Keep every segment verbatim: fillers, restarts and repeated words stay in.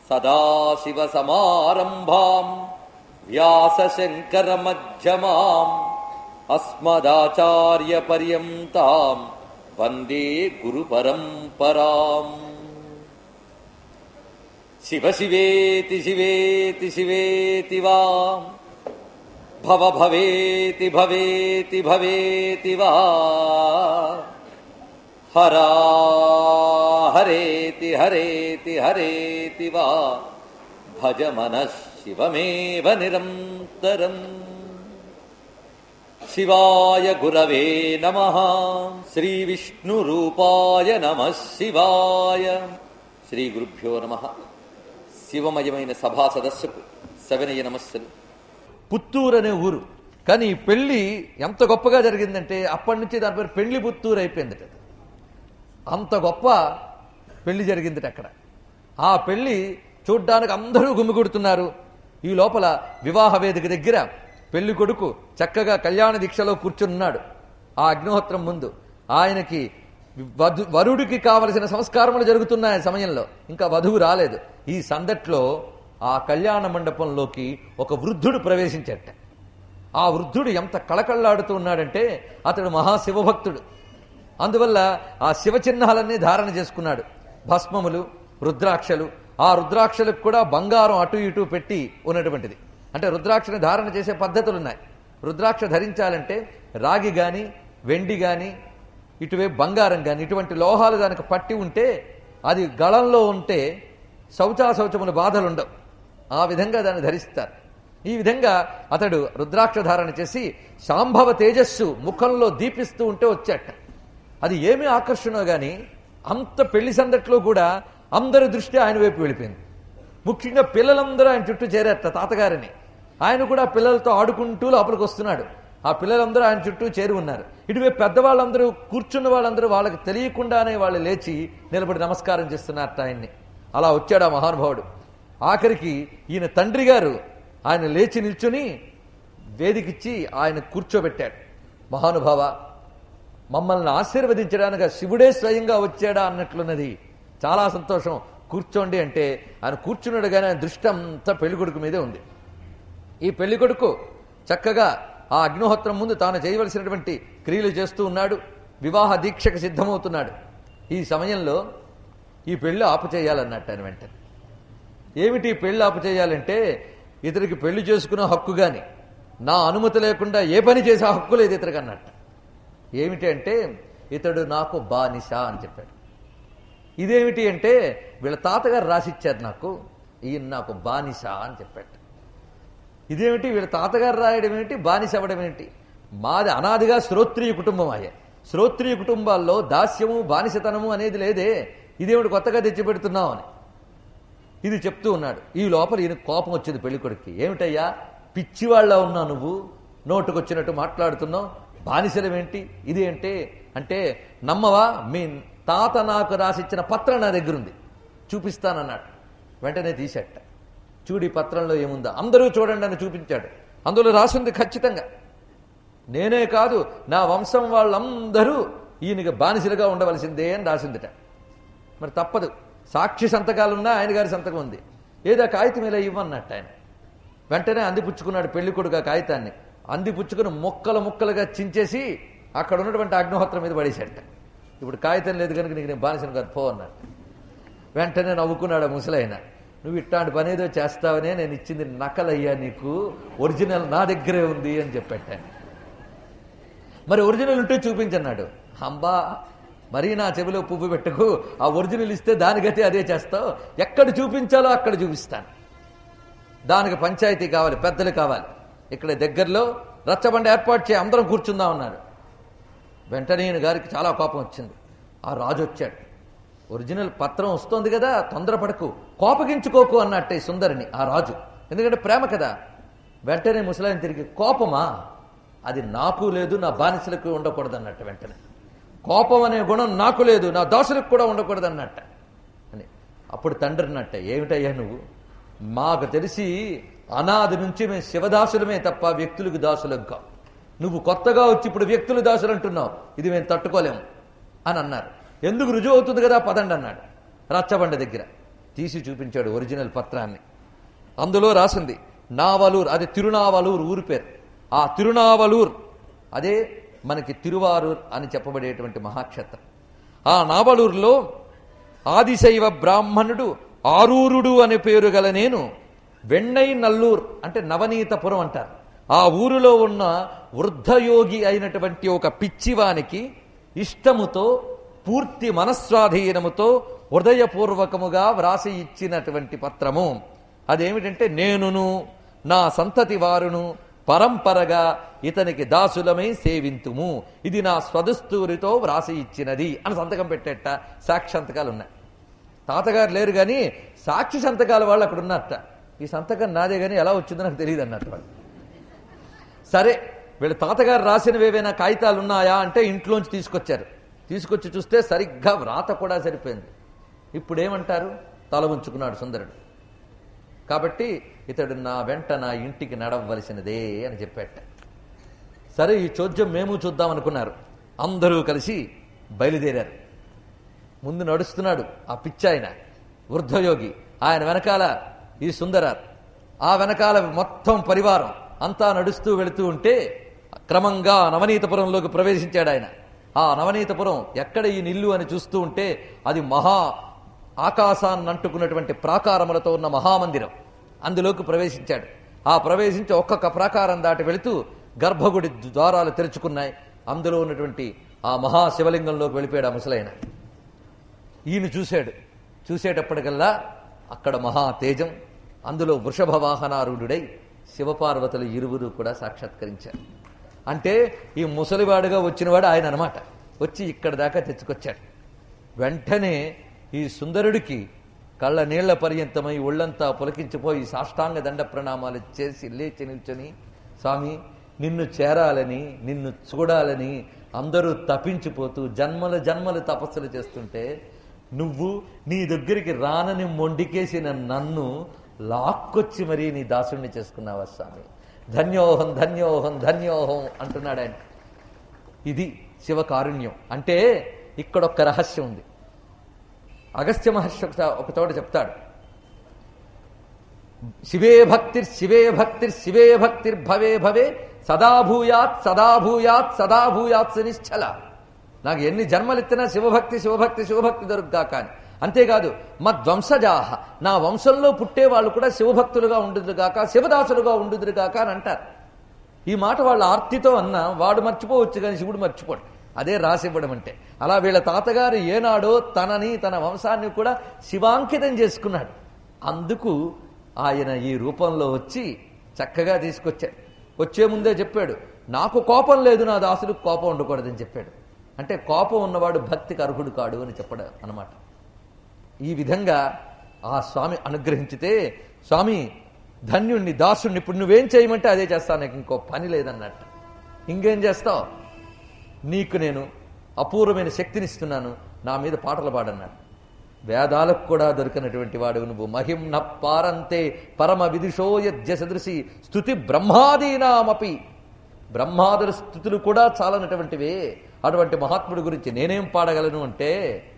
సదాశివసమారంభాం వ్యాసశంకరమధ్యమాం అస్మదాచార్యపర్యంతాం వందే గురుపరంపరాం. శివ శివేతి శివేతి శివేతి వా భవ భవేతి భవేతి భవేతి వా హరా హరేతి హరేతి హరేతి వా భజ మనః శివమేవ నిరంతరం. శివాయ గురవే నమః. శ్రీ విష్ణురూపాయ నమః శివాయ. శ్రీ గురుభ్యో నమః. శివమయమైన సభా సదస్సుకు సవినయ నమస్సులు. పుత్తూరు అనే ఊరు, కానీ ఈ పెళ్లి ఎంత గొప్పగా జరిగిందంటే అప్పటి నుంచి దాని పేరు పెళ్లి పుత్తూరు అయిపోయింది. అంత గొప్ప పెళ్లి జరిగింది అక్కడ. ఆ పెళ్లి చూడ్డానికి అందరూ గుమిగూడుతున్నారు. ఈ లోపల వివాహ వేదిక దగ్గర పెళ్లి కొడుకు చక్కగా కళ్యాణ దీక్షలో కూర్చున్నాడు. ఆ అగ్నిహోత్రం ముందు ఆయనకి వధు వరుడికి కావలసిన సంస్కారములు జరుగుతున్నాయి. సమయంలో ఇంకా వధువు రాలేదు. ఈ సందట్లో ఆ కళ్యాణ మండపంలోకి ఒక వృద్ధుడు ప్రవేశించట. ఆ వృద్ధుడు ఎంత కళకళ్లాడుతూ ఉన్నాడంటే అతడు మహాశివభక్తుడు. అందువల్ల ఆ శివ చిహ్నాలన్నీ ధారణ చేసుకున్నాడు. భస్మములు, రుద్రాక్షలు. ఆ రుద్రాక్షలకు కూడా బంగారం అటు ఇటు పెట్టి ఉన్నటువంటిది. అంటే రుద్రాక్షని ధారణ చేసే పద్ధతులున్నాయి. రుద్రాక్ష ధరించాలంటే రాగి గాని వెండి గాని ఇటువే బంగారం గాని ఇటువంటి లోహాలు దానికి పట్టి ఉంటే అది గళంలో ఉంటే శౌచాశౌచముల బాధలుండవు. ఆ విధంగా దాన్ని ధరిస్తారు. ఈ విధంగా అతడు రుద్రాక్ష ధారణ చేసి శాంభవ తేజస్సు ముఖంలో దీపిస్తూ ఉంటే వచ్చాట. అది ఏమి ఆకర్షణో గాని అంత పెళ్లి సందట్లో కూడా అందరి దృష్టి ఆయన వైపు వెళ్ళిపోయింది. ముఖ్యంగా పిల్లలందరూ ఆయన చుట్టూ చేరారట తాతగారిని. ఆయన కూడా పిల్లలతో ఆడుకుంటూ లోపలికి వస్తున్నాడు. ఆ పిల్లలందరూ ఆయన చుట్టూ చేరి ఉన్నారు. ఇటువే పెద్దవాళ్ళందరూ కూర్చున్న వాళ్ళందరూ వాళ్ళకి తెలియకుండానే వాళ్ళు లేచి నిలబడి నమస్కారం చేస్తున్నారట ఆయన్ని. అలా వచ్చాడు ఆ మహానుభావుడు. ఆఖరికి ఈయన తండ్రి గారు ఆయన లేచి నిల్చుని వేదికిచ్చి ఆయన కూర్చోబెట్టాడు. మహానుభావ, మమ్మల్ని ఆశీర్వదించడానికి శివుడే స్వయంగా వచ్చాడా అన్నట్లున్నది. చాలా సంతోషం, కూర్చోండి అంటే ఆయన కూర్చున్నాడు. కానీ ఆయన దృష్టి అంతా పెళ్లికొడుకు మీదే ఉంది. ఈ పెళ్లికొడుకు చక్కగా ఆ అగ్నిహోత్రం ముందు తాను చేయవలసినటువంటి క్రియలు చేస్తూ ఉన్నాడు. వివాహ దీక్షకు సిద్ధమవుతున్నాడు. ఈ సమయంలో ఈ పెళ్లి ఆపు చేయాలన్నట్టు ఆయన వెంటనే. ఏమిటి పెళ్లి ఆపు చేయాలంటే ఇతడికి పెళ్లి చేసుకునే హక్కు గాని నా అనుమతి లేకుండా ఏ పని చేసే హక్కు లేదు ఇతడికి అన్నట్టు. ఏమిటి అంటే ఇతడు నాకు బానిస అని చెప్పాడు. ఇదేమిటి అంటే వీళ్ళ తాతగారు రాసిచ్చారు నాకు, ఈయన నాకు బానిస అని చెప్పాడు. ఇదేమిటి వీళ్ళ తాతగారు రాయడం ఏమిటి, బానిస అవ్వడం ఏంటి? మాది అనాదిగా శ్రోత్రియ కుటుంబం అయ్యే. శ్రోత్రియ కుటుంబాల్లో దాస్యము బానిసతనము అనేది లేదే. ఇదేమిటి కొత్తగా తెచ్చిపెడుతున్నావు అని ఇది చెప్తూ ఉన్నాడు. ఈ లోపల ఈయన కోపం వచ్చింది పెళ్లికొడుక్కి. ఏమిటయ్యా పిచ్చివాళ్ళ ఉన్నా నువ్వు, నోటుకొచ్చినట్టు మాట్లాడుతున్నావు, బానిసలమేంటి ఇది అంటే అంటే నమ్మవా, మీ తాత నాకు రాసిచ్చిన పత్రం నా దగ్గరుంది, చూపిస్తానన్నాడు. వెంటనే తీసేట. చూడి పత్రంలో ఏముందో అందరూ చూడండి అని చూపించాడు. అందులో రాసింది ఖచ్చితంగా నేనే కాదు నా వంశం వాళ్ళందరూ ఈయనకి బానిసలుగా ఉండవలసిందే అని రాసిందిట. మరి తప్పదు, సాక్షి సంతకాలున్నా ఆయన గారి సంతకం ఉంది. ఏదో కాగితం ఇలా ఇవ్వన్నట్టు ఆయన. వెంటనే అందిపుచ్చుకున్నాడు పెళ్లికొడుకు ఆ కాగితాన్ని. అందిపుచ్చుకుని ముక్కలు ముక్కలుగా చించేసి అక్కడ ఉన్నటువంటి అగ్నిహోత్రం మీద పడేసేట. ఇప్పుడు కాగితం లేదు కనుక నీకు నేను బానిసను కాదు పో అన్నట్టు. వెంటనే నవ్వుకున్నాడు ముసలైన. నువ్వు ఇట్లాంటి పని ఏదో చేస్తావనే నేను ఇచ్చింది నకలయ్యా, నీకు ఒరిజినల్ నా దగ్గరే ఉంది అని చెప్పాను. మరి ఒరిజినల్ ఉంటే చూపించన్నాడు. అంబా మరీ నా చెవిలో పువ్వు పెట్టుకు, ఆ ఒరిజినల్ ఇస్తే దాని గతి అదే చేస్తావు, ఎక్కడ చూపించాలో అక్కడ చూపిస్తాను. దానికి పంచాయతీ కావాలి, పెద్దలు కావాలి, ఇక్కడ దగ్గరలో రచ్చబండ ఏర్పాటు చేయి, అందరం కూర్చుందాం అన్నాడు. వెంటనే ఈయన గారికి చాలా కోపం వచ్చింది. ఆ రాజు వచ్చాడు. ఒరిజినల్ పత్రం వస్తోంది కదా, తొందరపడకు, కోపగించుకోకు అన్నట్టే సుందరిని ఆ రాజు. ఎందుకంటే ప్రేమ కదా. వెంటనే ముసలాయన తిరిగి, కోపమా, అది నాకు లేదు నా బానిసలకు ఉండకూడదు అన్నట్టు. వెంటనే కోపం అనే గుణం నాకు లేదు, నా దాసులకు కూడా ఉండకూడదు అన్నట్ట అని. అప్పుడు తండ్రి అన్నట్ట, ఏమిటయ్యా నువ్వు, మాకు తెలిసి అనాది నుంచి మేము శివదాసులమే తప్ప వ్యక్తులకు దాసులకు కావు. నువ్వు కొత్తగా వచ్చి ఇప్పుడు వ్యక్తులు దాసులు అంటున్నావు, ఇది మేము తట్టుకోలేము అని అన్నారు. ఎందుకు రుజువు అవుతుంది కదా పదండి అన్నాడు. రచ్చబండ దగ్గర తీసి చూపించాడు ఒరిజినల్ పత్రాన్ని. అందులో రాసింది నావలూర్, అది తిరునావలూరు ఊరి పేరు. ఆ తిరునావలూర్ అదే మనకి తిరువారూర్ అని చెప్పబడేటువంటి మహాక్షేత్రం. ఆ నావలూరులో ఆదిశైవ బ్రాహ్మణుడు ఆరూరుడు అనే పేరు గల నేను వెన్నై నల్లూర్ అంటే నవనీతపురం అంటారు. ఆ ఊరిలో ఉన్న వృద్ధయోగి అయినటువంటి ఒక పిచ్చివానికి ఇష్టముతో పూర్తి మనస్వాధీనముతో హృదయపూర్వకముగా వ్రాసి ఇచ్చినటువంటి పత్రము. అదేమిటంటే, నేనును నా సంతతి వారును పరంపరగా ఇతనికి దాసులమై సేవింతుము, ఇది నా స్వదస్తూరితో వ్రాసి ఇచ్చినది అని సంతకం పెట్టేట. సాక్షి సంతకాలు ఉన్నాయి. తాతగారు లేరు కానీ సాక్షి సంతకాల వాళ్ళు అక్కడ ఉన్నట్ట. ఈ సంతకం నాదే కానీ ఎలా వచ్చిందో నాకు తెలియదు అన్నట్టు వాళ్ళు. సరే, వీళ్ళ తాతగారు రాసినవి ఏవైనా కాగితాలు ఉన్నాయా అంటే ఇంట్లోంచి తీసుకొచ్చారు. తీసుకొచ్చి చూస్తే సరిగ్గా వ్రాత కూడా సరిపోయింది. ఇప్పుడేమంటారు? తల ఉంచుకున్నాడు సుందరుడు. కాబట్టి ఇతడు నా వెంట నా ఇంటికి నడవలసినదే అని చెప్పాట. సరే, ఈ చోద్యం మేము చూద్దాం అనుకున్నారు. అందరూ కలిసి బయలుదేరారు. ముందు నడుస్తున్నాడు ఆ పిచ్చాయన వృద్ధయోగి, ఆయన వెనకాల ఈ సుందరార్, ఆ వెనకాల మొత్తం పరివారం అంతా నడుస్తూ వెళుతూ ఉంటే క్రమంగా నవనీతపురంలోకి ప్రవేశించాడు ఆయన. ఆ నవనీతపురం ఎక్కడ ఈ నిల్లు అని చూస్తూ ఉంటే అది మహా ఆకాశాన్ని అంటుకున్నటువంటి ప్రాకారములతో ఉన్న మహామందిరం. అందులోకి ప్రవేశించాడు. ఆ ప్రవేశించి ఒక్కొక్క ప్రాకారం దాటి వెళుతూ గర్భగుడి ద్వారాలు తెరుచుకున్నాయి. అందులో ఉన్నటువంటి ఆ మహాశివలింగంలోకి వెళ్ళిపోయాడు ఆ ముసలైన. ఈయన చూశాడు. చూసేటప్పటికల్లా అక్కడ మహా తేజం, అందులో వృషభ వాహనారూఢుడై శివపార్వతులు ఇరువురు కూడా సాక్షాత్కరించారు. అంటే ఈ ముసలివాడుగా వచ్చినవాడు ఆయన అనమాట. వచ్చి ఇక్కడ దాకా తెచ్చుకొచ్చాడు. వెంటనే ఈ సుందరుడికి కళ్ళ నీళ్ల పర్యంతమై ఒళ్ళంతా పులకించిపోయి సాష్టాంగ దండ ప్రణామాలు చేసి లేచి నిల్చొని, స్వామి, నిన్ను చేరాలని నిన్ను చూడాలని అందరూ తపించిపోతూ జన్మలు జన్మలు తపస్సులు చేస్తుంటే నువ్వు నీ దగ్గరికి రానని మొండికేసిన నన్ను లాక్కొచ్చి మరీ నీ దాసుణ్ణి చేసుకున్నావా స్వామి, ధన్యోహం ధన్యోహం ధన్యోహం అంటున్నాడు ఆయన. ఇది శివకారుణ్యం అంటే. ఇక్కడ ఒక్క రహస్యం ఉంది. అగస్త్య మహర్షి ఒక చోట చెప్తాడు, శివే భక్తిర్ శివే భక్తిర్ శివే భక్తిర్ భవే భవే సదాభూయాత్ సదాభూయాత్ సదాభూయాత్ నిశ్చల. నాకు ఎన్ని జన్మలెత్తినా శివభక్తి శివభక్తి శివభక్తి దొరుకుగా కానీ. అంతేకాదు, మద్వంశజాహ, నా వంశంలో పుట్టే వాళ్ళు కూడా శివభక్తులుగా ఉండుదురుగాక శివదాసులుగా ఉండుదురుగాక అని అంటారు. ఈ మాట వాళ్ళ ఆర్తితో అన్నా వాడు మర్చిపోవచ్చు కానీ శివుడు మర్చిపోడు. అదే రాసివ్వడం అంటే. అలా వీళ్ళ తాతగారు ఏనాడో తనని తన వంశాన్ని కూడా శివాంకితం చేసుకున్నాడు. అందుకు ఆయన ఈ రూపంలో వచ్చి చక్కగా తీసుకొచ్చాడు. వచ్చే ముందే చెప్పాడు, నాకు కోపం లేదు, నా దాసులకు కోపం ఉండకూడదని చెప్పాడు. అంటే కోపం ఉన్నవాడు భక్తికి అర్హుడు కాడు అని చెప్పడం అన్నమాట. ఈ విధంగా ఆ స్వామి అనుగ్రహించితే, స్వామి ధన్యుణ్ణి దాసుణ్ణి ఇప్పుడు నువ్వేం చేయమంటే అదే చేస్తాను, నాకు ఇంకో పని లేదన్నట్టు. ఇంకేం చేస్తావు, నీకు నేను అపూర్వమైన శక్తినిస్తున్నాను, నా మీద పాటలు పాడన్నాడు. వేదాలకు కూడా దొరికినటువంటి వాడు నువ్వు. మహిం న పారంతే పరమ విదుషో యజ్ఞ సదృశి స్తుతి బ్రహ్మాదీనామపి. బ్రహ్మాదుల స్థుతులు కూడా చాలనటువంటివే. అటువంటి మహాత్ముడి గురించి నేనేం పాడగలను అంటే,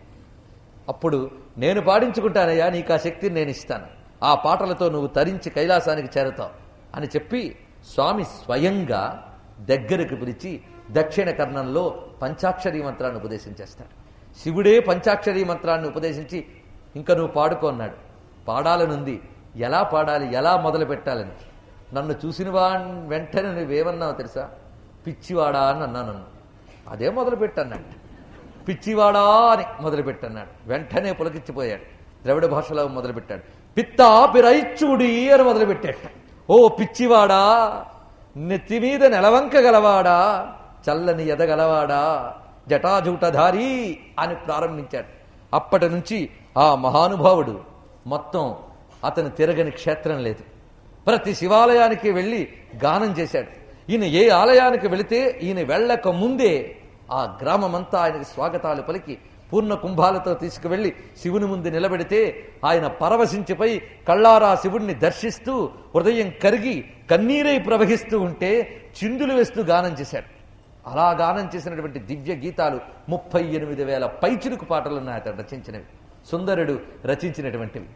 అప్పుడు నేను పాడించుకుంటానయ్యా, నీకు ఆ శక్తిని నేను ఇస్తాను, ఆ పాటలతో నువ్వు తరించి కైలాసానికి చేరతావు అని చెప్పి స్వామి స్వయంగా దగ్గరకు పిలిచి దక్షిణ కర్ణంలో పంచాక్షరీ మంత్రాన్ని ఉపదేశించేస్తాడు. శివుడే పంచాక్షరీ మంత్రాన్ని ఉపదేశించి ఇంకా నువ్వు పాడుకో అన్నాడు. పాడాలనుంది, ఎలా పాడాలి, ఎలా మొదలు పెట్టాలని. నన్ను చూసిన వాడిని వెంటనే నువ్వేమన్నావు తెలుసా, పిచ్చివాడా అని అన్నా. నన్ను అదే మొదలుపెట్టన్నాడు. పిచ్చివాడా అని మొదలుపెట్టన్నాడు. వెంటనే పులకిచ్చిపోయాడు. ద్రవిడ భాషలో మొదలుపెట్టాడు. పిత్తా పిరైచ్చుడి అని మొదలుపెట్టాడు. ఓ పిచ్చివాడా, నెత్తి మీద నెలవంక గలవాడా, చల్లని ఎదగలవాడా, జటాజూటధారి అని ప్రారంభించాడు. అప్పటి నుంచి ఆ మహానుభావుడు మొత్తం అతను తిరగని క్షేత్రం లేదు. ప్రతి శివాలయానికి వెళ్ళి గానం చేశాడు. ఈయన ఏ ఆలయానికి వెళితే ఈయన వెళ్ళక ముందే ఆ గ్రామమంతా ఆయనకు స్వాగతాలు పలికి పూర్ణ కుంభాలతో తీసుకువెళ్లి శివుని ముందు నిలబెడితే ఆయన పరవశించిపోయి కళ్ళారా శివుణ్ణి దర్శిస్తూ హృదయం కరిగి కన్నీరై ప్రవహిస్తూ ఉంటే చిందులు వేస్తూ గానం చేశాడు. అలా గానం చేసినటువంటి దివ్య గీతాలు ముప్పై ఎనిమిది వేల పైచిలుకు పాటలున్నాయి అతడు రచించినవి, సుందరుడు రచించినటువంటివి.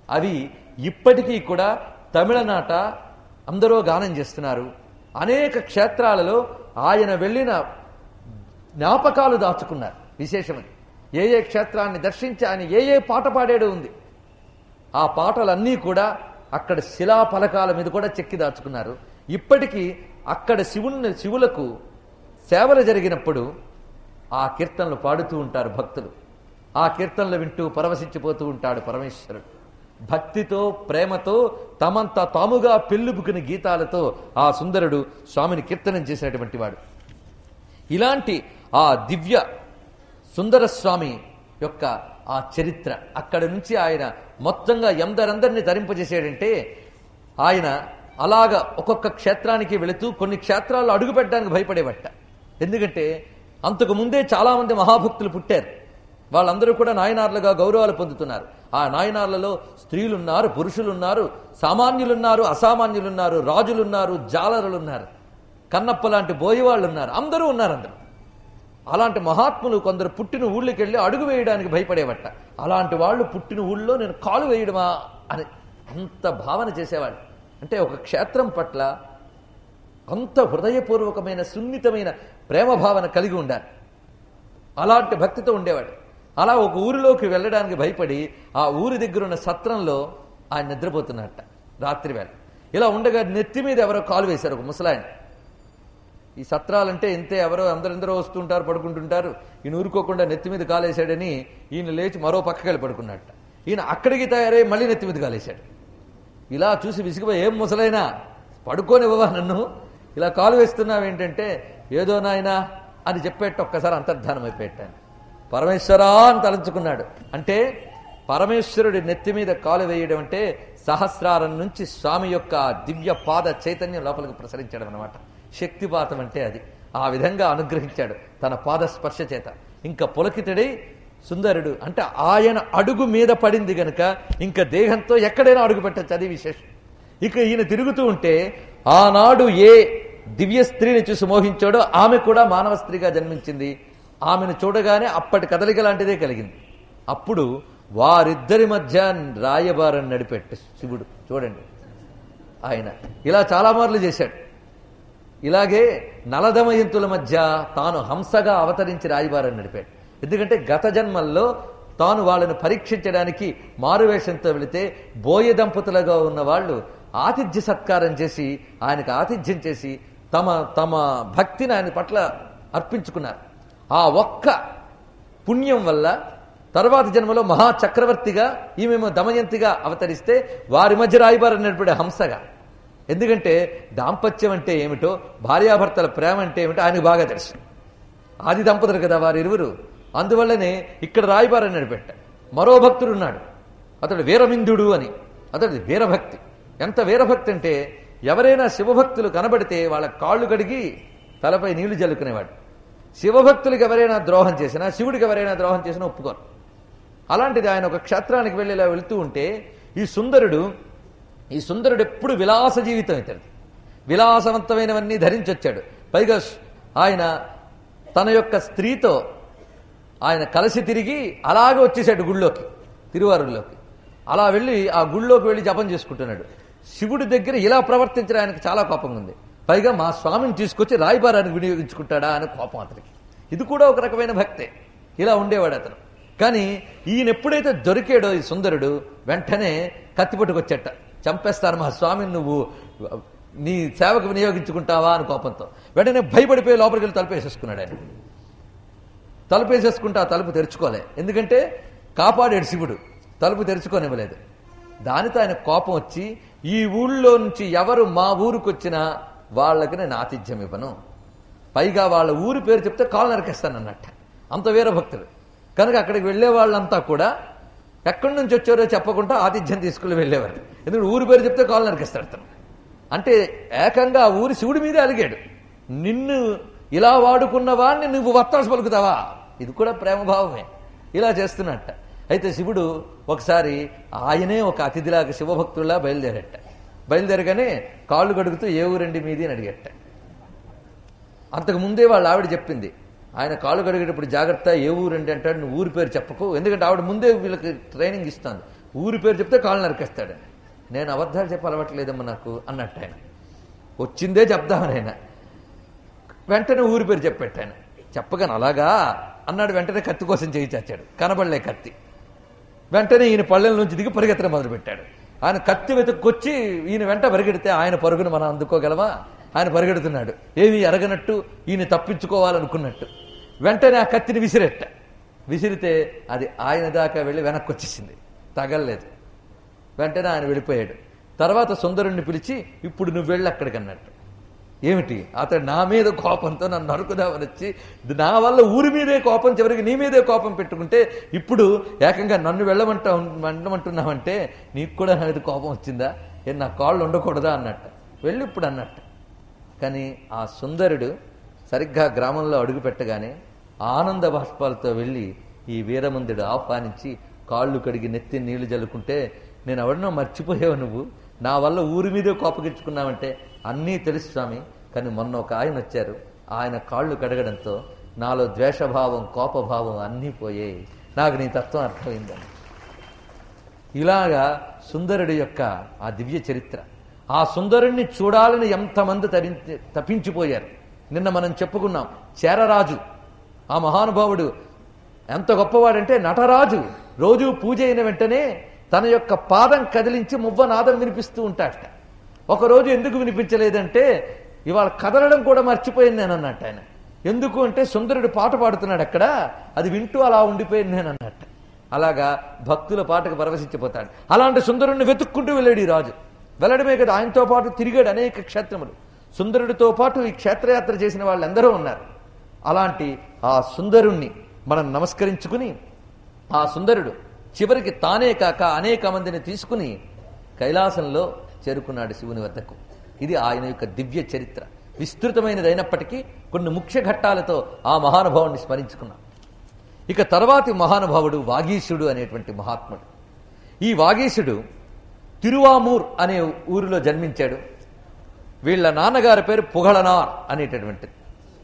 అవి ఇప్పటికీ కూడా తమిళనాట అందరూ గానం చేస్తున్నారు. అనేక క్షేత్రాలలో ఆయన వెళ్ళిన జ్ఞాపకాలు దాచుకున్నారు. విశేషమని ఏ ఏ క్షేత్రాన్ని దర్శించి ఆయన ఏ ఏ పాట పాడాడు ఉంది. ఆ పాటలన్నీ కూడా అక్కడ శిలా ఫలకాల మీద కూడా చెక్కి దాచుకున్నారు. ఇప్పటికీ అక్కడ శివుని శివులకు సేవలు జరిగినప్పుడు ఆ కీర్తనలు పాడుతూ ఉంటారు భక్తులు. ఆ కీర్తనలు వింటూ పరవశించిపోతూ ఉంటాడు పరమేశ్వరుడు. భక్తితో ప్రేమతో తమంతా తాముగా పెళ్ళుబుకుని గీతాలతో ఆ సుందరుడు స్వామిని కీర్తనం చేసినటువంటి వాడు. ఇలాంటి ఆ దివ్య సుందర స్వామి యొక్క ఆ చరిత్ర అక్కడి నుంచి ఆయన మొత్తంగా ఎందరందరినీ ధరింపజేసాడంటే ఆయన అలాగా ఒక్కొక్క క్షేత్రానికి వెళుతూ కొన్ని క్షేత్రాల్లో అడుగు పెట్టడానికి భయపడేవట. ఎందుకంటే అంతకు ముందే చాలా మంది మహాభక్తులు పుట్టారు. వాళ్ళందరూ కూడా నాయనార్లుగా గౌరవాలు పొందుతున్నారు. ఆ నాయనార్లలో స్త్రీలున్నారు, పురుషులున్నారు, సామాన్యులున్నారు, అసామాన్యులున్నారు, రాజులున్నారు, జాలరులున్నారు, కన్నప్ప లాంటి బోయవాళ్ళు ఉన్నారు, అందరూ ఉన్నారు. అందరూ అలాంటి మహాత్ములు కొందరు పుట్టిన ఊళ్ళకి వెళ్ళి అడుగు వేయడానికి భయపడేవట. అలాంటి వాళ్ళు పుట్టిన ఊళ్ళో నేను కాలు వేయడమా అని అంత భావన చేసేవాళ్ళు. అంటే ఒక క్షేత్రం పట్ల అంత హృదయపూర్వకమైన సున్నితమైన ప్రేమ భావన కలిగి ఉండాలి. అలాంటి భక్తితో ఉండేవాడు. అలా ఒక ఊరిలోకి వెళ్ళడానికి భయపడి ఆ ఊరి దగ్గర ఉన్న సత్రంలో ఆయన నిద్రపోతున్నట్ట రాత్రి వేళ. ఇలా ఉండగా నెత్తి మీద ఎవరో కాలు వేశారు, ఒక ముసలాయన. ఈ సత్రాలంటే ఇంతే, ఎవరో అందరెందరో వస్తుంటారు, పడుకుంటుంటారు. ఈయన ఊరుకోకుండా నెత్తి మీద కాలేశాడని ఈయన లేచి మరో పక్కకి వెళ్ళి పడుకున్నట్ట. ఈయన అక్కడికి తయారై మళ్ళీ నెత్తి మీద కాలేశాడు. ఇలా చూసి విసిగిపోయి, ఏం ముసలైనా పడుకోనివ్వవా నన్ను, ఇలా కాలు వేస్తున్నావు ఏంటంటే, ఏదో నాయనా అని చెప్పేట్టు ఒక్కసారి అంతర్ధానం అయిపోయాను. పరమేశ్వరా అని తలంచుకున్నాడు. అంటే పరమేశ్వరుడి నెత్తి మీద కాలు వేయడం అంటే సహస్రారం నుంచి స్వామి యొక్క దివ్య పాద చైతన్యం లోపలికి ప్రసరించడం అనమాట. శక్తిపాతం అంటే అది. ఆ విధంగా అనుగ్రహించాడు తన పాద స్పర్శ చేత. ఇంకా పులకితుడై సుందరుడు అంటే ఆయన అడుగు మీద పడింది గనక ఇంకా దేహంతో ఎక్కడైనా అడుగు పెట్టచ్చు, అది విశేషం. ఇక ఈయన తిరుగుతూ ఉంటే ఆనాడు ఏ దివ్య స్త్రీని చూసి మోహించాడో ఆమె కూడా మానవ స్త్రీగా జన్మించింది. ఆమెను చూడగానే అప్పటి కదలిక లాంటిదే కలిగింది. అప్పుడు వారిద్దరి మధ్య రాయబారం నడిపెట్టు శివుడు. చూడండి, ఆయన ఇలా చాలా మార్లు చేశాడు. ఇలాగే నలదమయంతుల మధ్య తాను హంసగా అవతరించి రాయబారం నడిపాడు. ఎందుకంటే గత జన్మల్లో తాను వాళ్ళని పరీక్షించడానికి మారువేషంతో వెళితే బోయ దంపతులుగా ఉన్న వాళ్ళు ఆతిథ్య సత్కారం చేసి ఆయనకు ఆతిథ్యం చేసి తమ తమ భక్తిని ఆయన పట్ల అర్పించుకున్నారు. ఆ ఒక్క పుణ్యం వల్ల తర్వాత జన్మలో మహాచక్రవర్తిగా ఈమెమో దమయంతిగా అవతరిస్తే వారి మధ్య రాయబారం నడిపాడు హంసగా. ఎందుకంటే దాంపత్యం అంటే ఏమిటో, భార్యాభర్తల ప్రేమ అంటే ఏమిటో ఆయనకు బాగా తెలుసు. ఆది దంపతులు కదా వారి ఇరువురు. అందువల్లనే ఇక్కడ రాయబారం నడిపెట్ట. మరో భక్తుడు ఉన్నాడు, అతడు వీరమిందుడు అని. అతడు వీరభక్తి. ఎంత వీరభక్తి అంటే ఎవరైనా శివభక్తులు కనబడితే వాళ్ళ కాళ్ళు కడిగి తలపై నీళ్లు జల్లుకునేవాడు. శివభక్తులకు ఎవరైనా ద్రోహం చేసినా, శివుడికి ఎవరైనా ద్రోహం చేసినా ఒప్పుకోరు. అలాంటిది ఆయన ఒక క్షేత్రానికి వెళ్ళి ఇలా వెళుతూ ఉంటే ఈ సుందరుడు ఈ సుందరుడు ఎప్పుడు విలాస జీవితం అవుతాడు. విలాసవంతమైనవన్నీ ధరించొచ్చాడు. పైగా ఆయన తన యొక్క స్త్రీతో ఆయన కలిసి తిరిగి అలాగే వచ్చేసాడు గుళ్ళోకి, తిరువారూరులోకి. అలా వెళ్ళి ఆ గుళ్ళోకి వెళ్ళి జపం చేసుకుంటున్నాడు. శివుడి దగ్గర ఇలా ప్రవర్తించడం ఆయనకు చాలా కోపంగా ఉంది. పైగా మా స్వామిని తీసుకొచ్చి రాయబారానికి వినియోగించుకుంటాడా అని కోపం అతనికి. ఇది కూడా ఒక రకమైన భక్తే. ఇలా ఉండేవాడు అతను. కానీ ఈయన ఎప్పుడైతే దొరికాడో ఈ సుందరుడు వెంటనే కత్తిపట్టుకొచ్చట. చంపేస్తాను మా స్వామిని, నువ్వు నీ సేవకు వినియోగించుకుంటావా అని కోపంతో వెంటనే భయపడిపోయి లోపలికి వెళ్ళి తలుపేసేసుకున్నాడు. ఆయన తలుపేసేసుకుంటే ఆ తలుపు తెరుచుకోలే. ఎందుకంటే కాపాడాడు శివుడు, తలుపు తెరుచుకోనివ్వలేదు. దానితో ఆయన కోపం వచ్చి ఈ ఊళ్ళో నుంచి ఎవరు మా ఊరికి వచ్చినా వాళ్ళకి నేను ఆతిథ్యం ఇవ్వను, పైగా వాళ్ళ ఊరి పేరు చెప్తే కాలు నరికేస్తానన్నట్ట. అంత వీరభక్తుడు కనుక అక్కడికి వెళ్లే వాళ్ళంతా కూడా ఎక్కడి నుంచి వచ్చారో చెప్పకుండా ఆతిథ్యం తీసుకుని వెళ్ళేవారు. ఎందుకంటే ఊరి పేరు చెప్తే కాలు నరికేస్తాడు తను. అంటే ఏకంగా ఆ ఊరి శివుడి మీదే అలిగాడు, నిన్ను ఇలా వాడుకున్న వాడిని నువ్వు వత్తాసు పలుకుతావా? ఇది కూడా ప్రేమభావమే. ఇలా చేస్తున్నట్ట. అయితే శివుడు ఒకసారి ఆయనే ఒక అతిథిలాగా శివభక్తుల్లా బయలుదేరట. బయలుదేరగానే కాళ్ళు గడుగుతూ ఏ ఊరండి మీది అని అడిగట. అంతకు ముందే వాళ్ళ ఆవిడ చెప్పింది, ఆయన కాళ్ళు గడిగేటప్పుడు జాగ్రత్త, ఏ ఊరండి అంటాడు, నువ్వు ఊరి పేరు చెప్పకు. ఎందుకంటే ఆవిడ ముందే వీళ్ళకి ట్రైనింగ్ ఇస్తుంది, ఊరి పేరు చెప్తే కాళ్ళు నరికేస్తాడని. నేను అబద్ధాలు చెప్పి అలవాట్లేదమ్మా నాకు అన్నట్టు ఆయన. వచ్చిందే చెప్దామని ఆయన వెంటనే ఊరి పేరు చెప్పెట్టాను. చెప్పగాను అలాగా అన్నాడు. వెంటనే కత్తి కోసం చేయి చాచాడు, కనబడలే కత్తి. వెంటనే ఈయన పళ్ళెల నుంచి దిగి పరిగెత్తడం మొదలుపెట్టాడు. ఆయన కత్తి వెతుక్కొచ్చి ఈయన వెంట పరిగెడితే ఆయన పరుగును మనం అందుకోగలమా? ఆయన పరిగెడుతున్నాడు, ఏమీ ఎరగనట్టు, ఈయన తప్పించుకోవాలనుకున్నట్టు. వెంటనే ఆ కత్తిని విసిరెట్ట. విసిరితే అది ఆయన దాకా వెళ్ళి వెనక్కి వచ్చేసింది, తగలలేదు. వెంటనే ఆయన వెళ్ళిపోయాడు. తర్వాత సుందరుణ్ణి పిలిచి, ఇప్పుడు నువ్వు వెళ్ళి అక్కడికి అన్నట్టు. ఏమిటి? అతడు నా మీద కోపంతో నన్ను నరుకుదామని వచ్చి, నా వల్ల ఊరి మీదే కోపం, చివరికి నీ మీదే కోపం పెట్టుకుంటే ఇప్పుడు ఏకంగా నన్ను వెళ్ళమంటా వెళ్ళమంటున్నావంటే నీకు కూడా నా మీద కోపం వచ్చిందా? ఏ నా కాళ్ళు ఉండకూడదా అన్నట్టు. వెళ్ళి ఇప్పుడు అన్నట్టు. కానీ ఆ సుందరుడు సరిగ్గా గ్రామంలో అడుగు పెట్టగానే ఆనంద బాష్పాలతో వెళ్ళి ఈ వీరమందుడు ఆహ్వానించి కాళ్ళు కడిగి నెత్తి నీళ్లు జల్లుకుంటే, నేను ఎవరినో మర్చిపోయావు నువ్వు, నా వల్ల ఊరి మీదే కోపగించుకున్నావంటే అన్నీ తెలుసు స్వామి, కానీ మొన్న ఒక ఆయన వచ్చారు, ఆయన కాళ్ళు కడగడంతో నాలో ద్వేషభావం కోపభావం అన్నీ పోయాయి, నాకు నీ తత్వం అర్థమైందని. ఇలాగా సుందరుడి యొక్క ఆ దివ్య చరిత్ర. ఆ సుందరుణ్ణి చూడాలని ఎంతమంది తరించి తప్పించిపోయారు. నిన్న మనం చెప్పుకున్నాం, చేరరాజు ఆ మహానుభావుడు ఎంత గొప్పవాడంటే నటరాజు రోజు పూజ అయిన వెంటనే తన యొక్క పాదం కదిలించి మువ్వనాదం వినిపిస్తూ ఉంటాడట. ఒకరోజు ఎందుకు వినిపించలేదంటే ఇవాళ కదలడం కూడా మర్చిపోయింది నేను అన్నట్టు ఆయన. ఎందుకు అంటే సుందరుడు పాట పాడుతున్నాడు అక్కడ, అది వింటూ అలా ఉండిపోయింది నేను అన్నట్టు. అలాగా భక్తుల పాటకు పరవశించిపోతాడు. అలాంటి సుందరుడిని వెతుక్కుంటూ వెళ్ళాడు ఈ రాజు. వెళ్ళడమే కదా, ఆయనతో పాటు తిరిగాడు అనేక క్షేత్రములు. సుందరుడితో పాటు ఈ క్షేత్రయాత్ర చేసిన వాళ్ళు ఎందరో ఉన్నారు. అలాంటి ఆ సుందరుణ్ణి మనం నమస్కరించుకుని, ఆ సుందరుడు చివరికి తానే కాక అనేక మందిని తీసుకుని కైలాసంలో చేరుకున్నాడు శివుని వద్దకు. ఇది ఆయన యొక్క దివ్య చరిత్ర. విస్తృతమైనదైనప్పటికీ కొన్ని ముఖ్య ఘట్టాలతో ఆ మహానుభావుడిని స్మరించుకున్నాం. ఇక తర్వాతి మహానుభావుడు వాగీశుడు అనేటువంటి మహాత్ముడు. ఈ వాగీశుడు తిరువామూర్ అనే ఊరిలో జన్మించాడు. వీళ్ళ నాన్నగారి పేరు పుగళనార్ అనేటటువంటిది.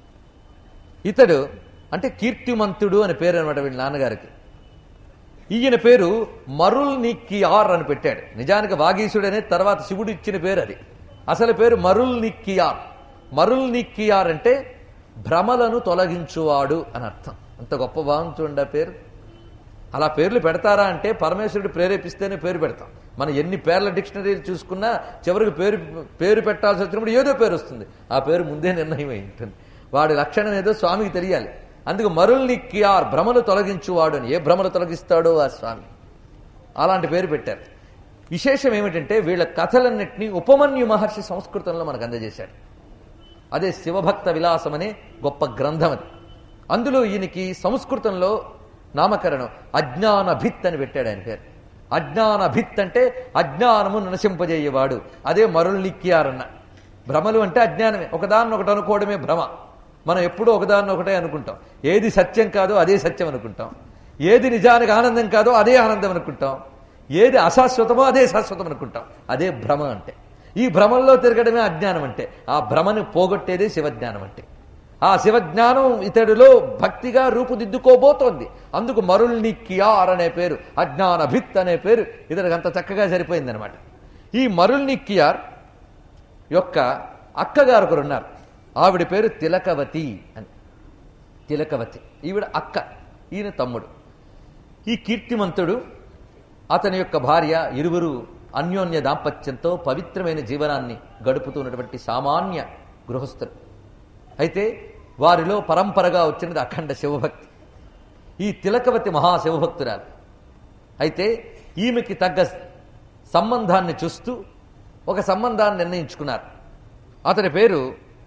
ఇతడు అంటే కీర్తిమంతుడు అని పేరు అనమాట వీళ్ళ నాన్నగారికి. ఈయన పేరు మరుల్ నిక్కియార్ అని పెట్టాడు. నిజానికి వాగీశుడు అనే తర్వాత శివుడు ఇచ్చిన పేరు అది. అసలు పేరు మరుల్ నిక్కియార్. మరుల్ నిక్కియార్ అంటే భ్రమలను తొలగించువాడు అని అర్థం. అంత గొప్ప భావం చూడండి ఆ పేరు. అలా పేర్లు పెడతారా అంటే పరమేశ్వరుడు ప్రేరేపిస్తేనే పేరు పెడతాం. మనం ఎన్ని పేర్ల డిక్షనరీలు చూసుకున్నా చివరికి పేరు పేరు పెట్టాల్సి వచ్చినప్పుడు ఏదో పేరు వస్తుంది. ఆ పేరు ముందే నిర్ణయం అయి ఉంటుంది. వాడి లక్షణం ఏదో స్వామికి తెలియాలి. అందుకు మరుల్ నిక్కియార్, భ్రమలు తొలగించువాడు అని. ఏ భ్రమలు తొలగిస్తాడో ఆ స్వామి. అలాంటి పేరు పెట్టారు. విశేషం ఏమిటంటే వీళ్ళ కథలన్నింటినీ ఉపమన్యు మహర్షి సంస్కృతంలో మనకు అందజేశాడు. అదే శివభక్త విలాసం అనే గొప్ప గ్రంథం అది. అందులో ఈయనకి సంస్కృతంలో నామకరణం అజ్ఞానభిత్ అని పెట్టాడు ఆయన పేరు. అజ్ఞానభిత్ అంటే అజ్ఞానము నశింపజేయవాడు. అదే మరుల్ నిక్కియారన్న. భ్రమలు అంటే అజ్ఞానమే, ఒకదాన్ని ఒకటి అనుకోవడమే భ్రమ. మనం ఎప్పుడూ ఒకదాన్ని ఒకటే అనుకుంటాం. ఏది సత్యం కాదో అదే సత్యం అనుకుంటాం. ఏది నిజానికి ఆనందం కాదో అదే ఆనందం అనుకుంటాం. ఏది అశాశ్వతమో అదే శాశ్వతం అనుకుంటాం. అదే భ్రమ అంటే. ఈ భ్రమంలో తిరగడమే అజ్ఞానం అంటే. ఆ భ్రమను పోగొట్టేదే శివజ్ఞానం అంటే. ఆ శివజ్ఞానం ఇతడిలో భక్తిగా రూపుదిద్దుకోబోతోంది. అందుకు మరుల్ నిక్కియార్ అనే పేరు, అజ్ఞానభిత్ అనే పేరు ఇతడికి అంత చక్కగా సరిపోయిందనమాట. ఈ మరుల్ నిక్కియార్ యొక్క అక్కగారు ఒకరు ఉన్నారు. ఆవిడ పేరు తిలకవతి అని. తిలకవతి ఈవిడ అక్క, ఈయన తమ్ముడు. ఈ కీర్తిమంతుడు అతని యొక్క భార్య ఇరువురు అన్యోన్య దాంపత్యంతో పవిత్రమైన జీవనాన్ని గడుపుతున్నటువంటి సామాన్య గృహస్థులు. అయితే వారిలో పరంపరగా వచ్చినది అఖండ శివభక్తి. ఈ తిలకవతి మహాశివభక్తురాలు. అయితే ఈమెకి తగ్గ సంబంధాన్ని చూస్తూ ఒక సంబంధాన్ని నిర్ణయించుకున్నారు. అతని పేరు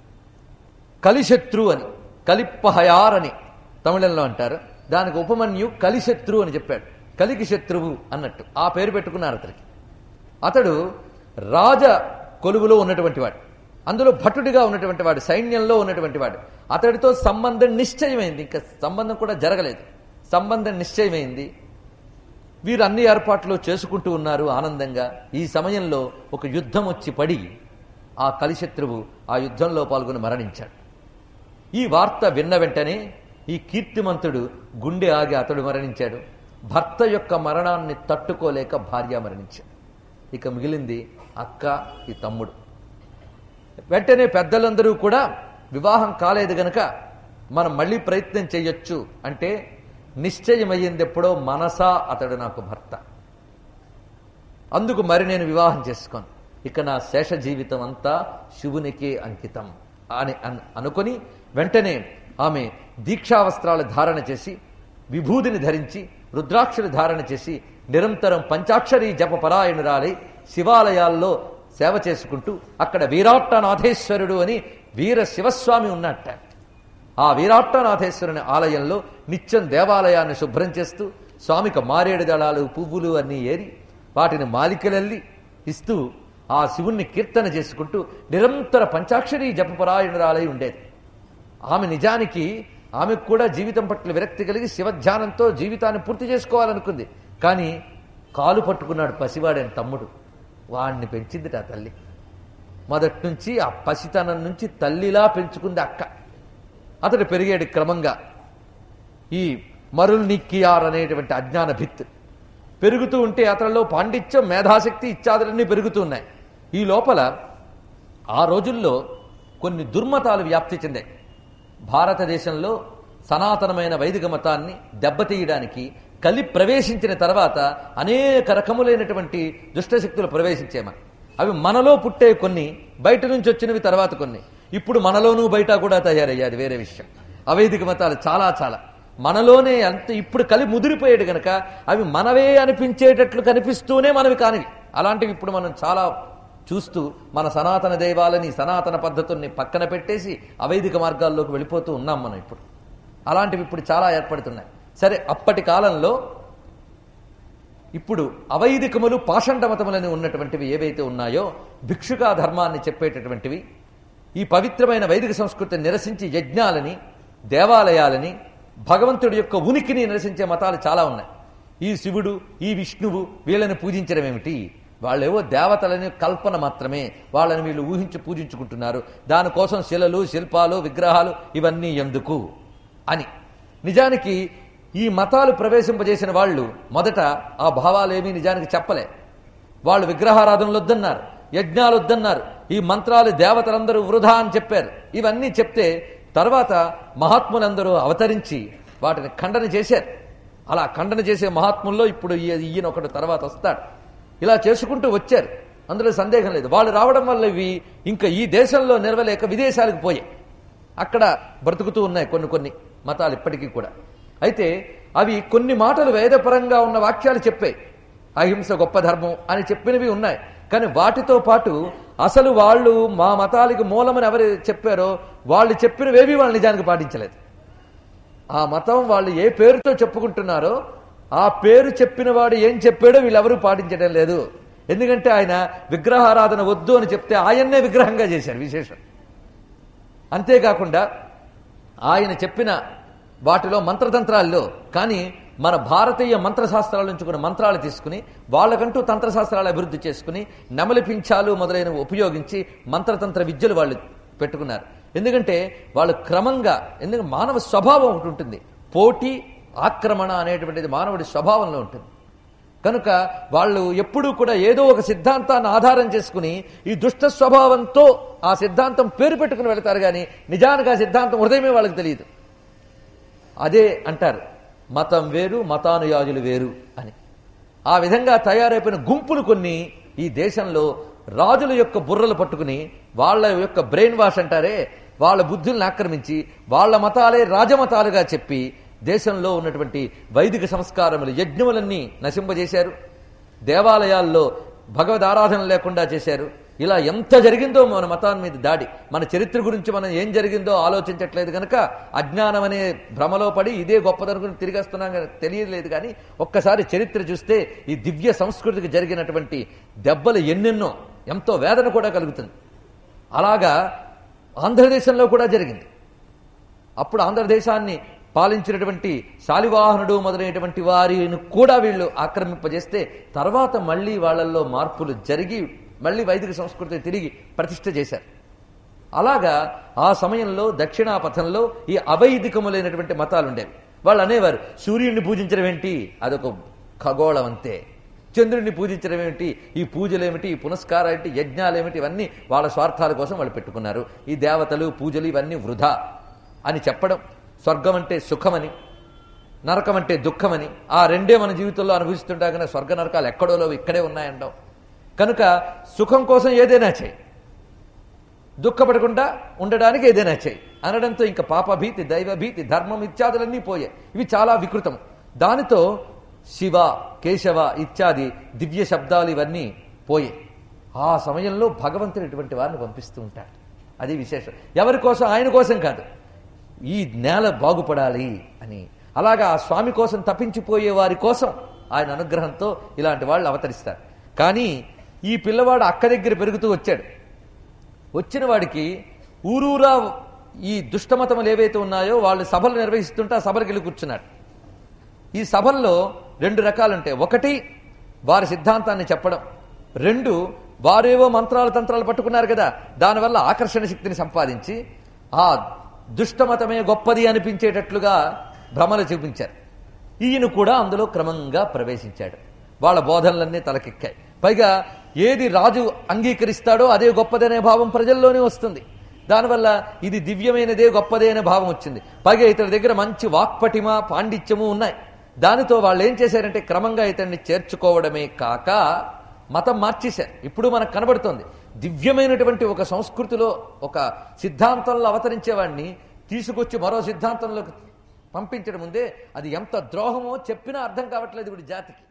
కలిశత్రు అని, కలిప్పహయార్ అని తమిళంలో అంటారు. దానికి ఉపమన్యు కలిశత్రు అని చెప్పాడు. కలికి శత్రువు అన్నట్టు ఆ పేరు పెట్టుకున్నారు అతనికి. అతడు రాజ కొలువులో ఉన్నటువంటి వాడు, అందులో భటుడిగా ఉన్నటువంటి వాడు, సైన్యంలో ఉన్నటువంటి వాడు. అతడితో సంబంధం నిశ్చయమైంది. ఇంకా సంబంధం కూడా జరగలేదు, సంబంధం నిశ్చయమైంది. వీరు అన్ని ఏర్పాట్లు చేసుకుంటూ ఉన్నారు ఆనందంగా. ఈ సమయంలో ఒక యుద్ధం వచ్చి పడి ఆ కలిశత్రువు ఆ యుద్ధంలో పాల్గొని మరణించాడు. ఈ వార్త విన్న వెంటనే ఈ కీర్తిమంతుడు గుండె ఆగి అతడు మరణించాడు. భర్త యొక్క మరణాన్ని తట్టుకోలేక భార్య మరణించారు. ఇక మిగిలింది అక్క, ఈ తమ్ముడు. వెంటనే పెద్దలందరూ కూడా వివాహం కాలేదు గనక మనం మళ్ళీ ప్రయత్నం చేయొచ్చు అంటే నిశ్చయమయ్యింది ఎప్పుడో, మనసా అతడు నాకు భర్త, అందుకు మరి నేను వివాహం చేసుకోను, ఇక నా శేష జీవితం అంతా శివునికే అంకితం అని అనుకొని వెంటనే ఆమె దీక్షావస్త్రాలు ధారణ చేసి విభూదిని ధరించి రుద్రాక్షలు ధారణ చేసి నిరంతరం పంచాక్షరీ జప పరాయణురాలై శివాలయాల్లో సేవ చేసుకుంటూ అక్కడ వీరాట్టనాథేశ్వరుడు అని వీర శివస్వామి ఉన్నట్ట. ఆ వీరాట్టనాథేశ్వరుని ఆలయంలో నిత్యం దేవాలయాన్ని శుభ్రం చేస్తూ స్వామికి మారేడు దళాలు పువ్వులు అన్నీ ఏరి వాటిని మాలికలల్లి ఇస్తూ ఆ శివుణ్ణి కీర్తన చేసుకుంటూ నిరంతర పంచాక్షరీ జపపరాయణురాలై ఉండేది. ఆమె నిజానికి ఆమెకు కూడా జీవితం పట్ల విరక్తి కలిగి శివధ్యానంతో జీవితాన్ని పూర్తి చేసుకోవాలనుకుంది. కానీ కాలు పట్టుకున్నాడు పసివాడైన తమ్ముడు, వాణ్ణి పెంచింది ఆ తల్లి. మొదటి నుంచి ఆ పసితనం నుంచి తల్లిలా పెంచుకుంది అక్క. అతడు పెరిగాడు క్రమంగా. ఈ మరుల్ నిక్కియార్ అనేటువంటి అజ్ఞాన భిత్ పెరుగుతూ ఉంటే అతనిలో పాండిత్యం, మేధాశక్తి ఇత్యాదులన్నీ పెరుగుతూ ఉన్నాయి. ఈ లోపల ఆ రోజుల్లో కొన్ని దుర్మతాలు వ్యాప్తి చెందాయి. భారతదేశంలో సనాతనమైన వైదిక మతాన్ని దెబ్బతీయడానికి కలి ప్రవేశించిన తర్వాత అనేక రకములైనటువంటి దుష్టశక్తులు ప్రవేశించేమా. అవి మనలో పుట్టే కొన్ని, బయట నుంచి వచ్చినవి తర్వాత కొన్ని. ఇప్పుడు మనలోనూ బయట కూడా తయారయ్యాది వేరే విషయం. అవైదిక మతాలు చాలా చాలా మనలోనే అంత ఇప్పుడు కలి ముదిరిపోయాడు గనక అవి మనవే అనిపించేటట్లు కనిపిస్తూనే మనవి కానివి. అలాంటివి ఇప్పుడు మనం చాలా చూస్తూ మన సనాతన దైవాలని, సనాతన పద్ధతుల్ని పక్కన పెట్టేసి అవైదిక మార్గాల్లోకి వెళ్ళిపోతూ ఉన్నాం మనం ఇప్పుడు. అలాంటివి ఇప్పుడు చాలా ఏర్పడుతున్నాయి. సరే, అప్పటి కాలంలో ఇప్పుడు అవైదికములు, పాషండ మతములని ఉన్నటువంటివి ఏవైతే ఉన్నాయో, భిక్షుకా ధర్మాన్ని చెప్పేటటువంటివి, ఈ పవిత్రమైన వైదిక సంస్కృతిని నిరసించి యజ్ఞాలని, దేవాలయాలని, భగవంతుడి యొక్క ఉనికిని నిరసించే మతాలు చాలా ఉన్నాయి. ఈ శివుడు, ఈ విష్ణువు వీళ్ళని పూజించడం ఏమిటి? వాళ్ళేవో దేవతలని కల్పన మాత్రమే, వాళ్ళని వీళ్ళు ఊహించి పూజించుకుంటున్నారు. దానికోసం శిలలు, శిల్పాలు, విగ్రహాలు ఇవన్నీ ఎందుకు అని. నిజానికి ఈ మతాలు ప్రవేశింపజేసిన వాళ్ళు మొదట ఆ భావాలేమీ నిజానికి చెప్పలే. వాళ్ళు విగ్రహారాధనలు వద్దన్నారు, యజ్ఞాలు వద్దన్నారు, ఈ మంత్రాలు దేవతలందరూ వృధా అని చెప్పారు. ఇవన్నీ చెప్తే తర్వాత మహాత్ములందరూ అవతరించి వాటిని ఖండన చేశారు. అలా ఖండన చేసే మహాత్ముల్లో ఇప్పుడు ఈయన ఒకటి తర్వాత వస్తాడు. ఇలా చేసుకుంటూ వచ్చారు, అందులో సందేహం లేదు. వాళ్ళు రావడం వల్ల ఇవి ఇంకా ఈ దేశంలో నిలవలేక విదేశాలకు పోయాయి. అక్కడ బ్రతుకుతూ ఉన్నాయి కొన్ని కొన్ని మతాలు ఇప్పటికీ కూడా. అయితే అవి కొన్ని మాటలు వేదపరంగా ఉన్న వాక్యాలు చెప్పాయి. అహింస గొప్ప ధర్మం అని చెప్పినవి ఉన్నాయి. కానీ వాటితో పాటు అసలు వాళ్ళు మా మతాలకి మూలమని ఎవరు చెప్పారో వాళ్ళు చెప్పినవేవి వాళ్ళు నిజానికి పాటించలేదు. ఆ మతం వాళ్ళు ఏ పేరుతో చెప్పుకుంటున్నారో ఆ పేరు చెప్పిన వాడు ఏం చెప్పాడో వీళ్ళెవరూ పాటించడం లేదు. ఎందుకంటే ఆయన విగ్రహారాధన వద్దు అని చెప్తే ఆయన్నే విగ్రహంగా చేశారు విశేషం. అంతేకాకుండా ఆయన చెప్పిన వాటిలో మంత్రతంత్రాల్లో కానీ మన భారతీయ మంత్రశాస్త్రాల నుంచి కొన్ని మంత్రాలు తీసుకుని వాళ్ళకంటూ తంత్రశాస్త్రాలు అభివృద్ధి చేసుకుని నెమలి పింఛాలు మొదలైనవి ఉపయోగించి మంత్రతంత్ర విద్యలు వాళ్ళు పెట్టుకున్నారు. ఎందుకంటే వాళ్ళు క్రమంగా, ఎందుకంటే మానవ స్వభావం ఒకటి ఉంటుంది, పోటీ ఆక్రమణ అనేటువంటిది మానవుడి స్వభావంలో ఉంటుంది. కనుక వాళ్ళు ఎప్పుడూ కూడా ఏదో ఒక సిద్ధాంతాన్ని ఆధారం చేసుకుని ఈ దుష్ట స్వభావంతో ఆ సిద్ధాంతం పేరు పెట్టుకుని వెళతారు. కానీ నిజానికి ఆ సిద్ధాంతం హృదయమే వాళ్ళకి తెలియదు. అదే అంటారు మతం వేరు, మతానుయాజులు వేరు అని. ఆ విధంగా తయారైపోయిన గుంపులు కొన్ని ఈ దేశంలో రాజుల యొక్క బుర్రలు పట్టుకుని వాళ్ళ యొక్క బ్రెయిన్ వాష్ అంటారే, వాళ్ళ బుద్ధుల్ని ఆక్రమించి వాళ్ళ మతాలే రాజమతాలుగా చెప్పి దేశంలో ఉన్నటువంటి వైదిక సంస్కారములు, యజ్ఞములన్నీ నశింపజేశారు. దేవాలయాల్లో భగవద్ ఆరాధన లేకుండా చేశారు. ఇలా ఎంత జరిగిందో మన మతాన్ని మీద దాడి. మన చరిత్ర గురించి మనం ఏం జరిగిందో ఆలోచించట్లేదు కనుక అజ్ఞానం అనే భ్రమలో పడి ఇదే గొప్పదనుకుని తిరిగి వస్తున్నాం తెలియలేదు. కానీ ఒక్కసారి చరిత్ర చూస్తే ఈ దివ్య సంస్కృతికి జరిగినటువంటి దెబ్బలు ఎన్నెన్నో, ఎంతో వేదన కూడా కలుగుతుంది. అలాగా ఆంధ్రదేశంలో కూడా జరిగింది. అప్పుడు ఆంధ్రదేశాన్ని పాలించినటువంటి శాలివాహనుడు మొదలైనటువంటి వారిని కూడా వీళ్ళు ఆక్రమింపజేస్తే తర్వాత మళ్లీ వాళ్ళల్లో మార్పులు జరిగి మళ్లీ వైదిక సంస్కృతి తిరిగి ప్రతిష్ఠ చేశారు. అలాగా ఆ సమయంలో దక్షిణాపథంలో ఈ అవైదికములైనటువంటి మతాలు ఉండేవి. వాళ్ళు అనేవారు సూర్యుడిని పూజించడం ఏంటి, అదొక ఖగోళం అంతే. చంద్రుడిని పూజించడం ఏమిటి, ఈ పూజలేమిటి, ఈ పునస్కారాలు ఏమిటి, యజ్ఞాలేమిటి, ఇవన్నీ వాళ్ళ స్వార్థాల కోసం వాళ్ళు పెట్టుకున్నారు. ఈ దేవతలు పూజలు ఇవన్నీ వృధా అని చెప్పడం, స్వర్గం అంటే సుఖమని, నరకం అంటే దుఃఖమని, ఆ రెండే మన జీవితంలో అనుభవిస్తుంటా కానీ స్వర్గ నరకాలు ఎక్కడోలో ఇక్కడే ఉన్నాయండం. కనుక సుఖం కోసం ఏదైనా చేయి, దుఃఖపడకుండా ఉండడానికి ఏదైనా చేయి అనడంతో ఇంకా పాపభీతి, దైవభీతి, ధర్మం ఇత్యాదులన్నీ పోయాయి. ఇవి చాలా వికృతం. దానితో శివ, కేశవ ఇత్యాది దివ్య శబ్దాలు ఇవన్నీ పోయాయి. ఆ సమయంలో భగవంతుడు ఇటువంటి వారిని పంపిస్తూ ఉంటాడు. అది విశేషం. ఎవరి కోసం? ఆయన కోసం కాదు, ఈ నేల బాగుపడాలి అని. అలాగా ఆ స్వామి కోసం తప్పించిపోయే వారి కోసం ఆయన అనుగ్రహంతో ఇలాంటి వాళ్ళు అవతరిస్తారు. కానీ ఈ పిల్లవాడు అక్క దగ్గర పెరుగుతూ వచ్చాడు. వచ్చిన వాడికి ఊరూరా ఈ దుష్టమతములు ఏవైతే ఉన్నాయో వాళ్ళు సభలు నిర్వహిస్తుంటే ఆ సభలకు వెళ్ళి కూర్చున్నాడు. ఈ సభల్లో రెండు రకాలుంటాయి. ఒకటి వారి సిద్ధాంతాన్ని చెప్పడం, రెండు వారేవో మంత్రాలు తంత్రాలు పట్టుకున్నారు కదా, దానివల్ల ఆకర్షణ శక్తిని సంపాదించి ఆ దుష్టమతమే గొప్పది అనిపించేటట్లుగా భ్రమలు చూపించారు. ఈయన కూడా అందులో క్రమంగా ప్రవేశించాడు. వాళ్ళ బోధనలన్నీ తలకెక్కాయి. పైగా ఏది రాజు అంగీకరిస్తాడో అదే గొప్పదనే భావం ప్రజల్లోనే వస్తుంది. దానివల్ల ఇది దివ్యమైనదే గొప్పదే అనే భావం వచ్చింది. పైగా ఇతని దగ్గర మంచి వాక్పటిమ, పాండిత్యము ఉన్నాయి. దానితో వాళ్ళు ఏం చేశారంటే క్రమంగా ఇతన్ని చేర్చుకోవడమే కాక మతం మార్చేశారు. ఇప్పుడు మనకు కనబడుతోంది దివ్యమైనటువంటి ఒక సంస్కృతిలో ఒక సిద్ధాంతంలో అవతరించేవాడిని తీసుకొచ్చి మరో సిద్ధాంతంలోకి పంపించడం ముందే అది ఎంత ద్రోహమో చెప్పినా అర్థం కావట్లేదు ఇప్పుడు జాతికి.